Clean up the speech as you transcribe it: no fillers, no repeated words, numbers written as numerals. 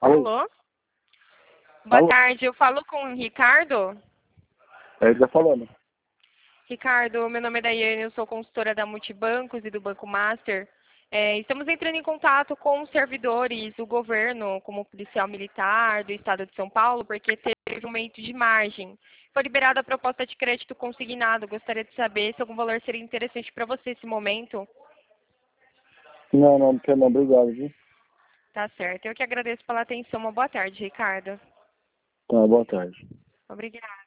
Alô? Alô? Boa Alô? tarde, eu falo com o Ricardo. É ele que tá falando. Ricardo, meu nome é Daiane, eu sou consultora da Multibancos e do Banco Master. Estamos entrando em contato com os servidores do governo, como o policial militar do estado de São Paulo, porque teve um aumento de margem. Foi liberada a proposta de crédito consignado. Gostaria de saber se algum valor seria interessante para você nesse momento. Não quero não. Obrigado, viu? Tá certo. Eu que agradeço pela atenção. Uma boa tarde, Ricardo. Tá, boa tarde. Obrigada.